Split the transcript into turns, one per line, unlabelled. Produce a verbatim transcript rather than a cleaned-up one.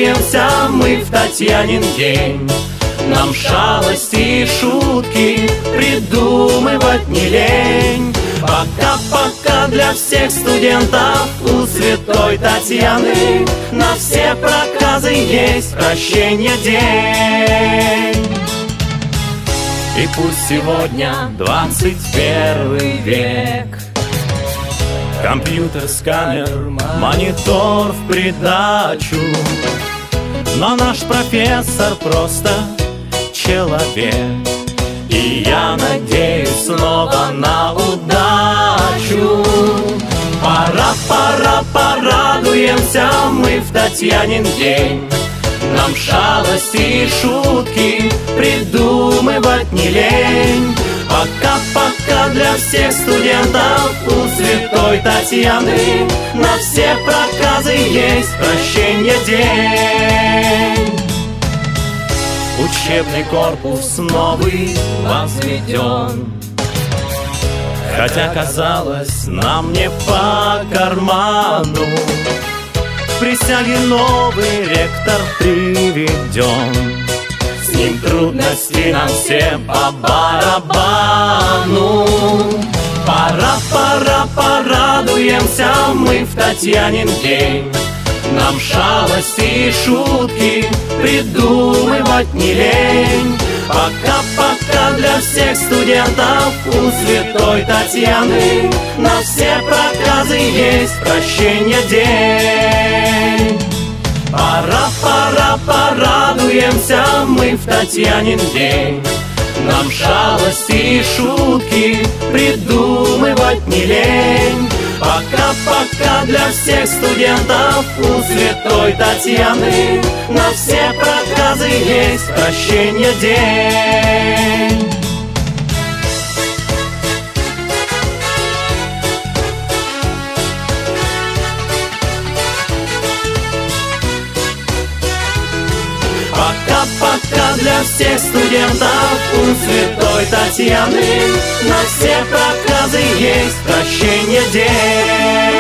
Порадуемся мы в Татьянин день. Нам шалости и шутки придумывать не лень. Пока-пока для всех студентов у святой Татьяны на все проказы есть прощенье день. И пусть сегодня двадцать первый век, компьютер, сканер, монитор в придачу, но наш профессор просто человек. И я надеюсь снова на удачу. Пора, пора, порадуемся мы в Татьянин день. Нам шалости и шутки придумывать не лень. Пока-пока для всех студентов у святой Татьяны на все проказы есть прощенье день. Учебный корпус новый возведен, хотя казалось нам не по карману. К присяге новый ректор приведен, с ним трудности нам всем по барабану. Пора, пора, порадуемся мы в Татьянин день. Нам шалости и шутки придумывать не лень. Пока-пока для всех студентов у святой Татьяны на все проказы есть прощенье день. Пора, пора, порадуемся мы в Татьянин день. Нам шалости и шутки придумывать не лень. Пока-пока для всех студентов у святой Татьяны на все проказы есть прощенье день. Пока-пока для всех студентов у святой Татьяны на все проказы есть прощенье день.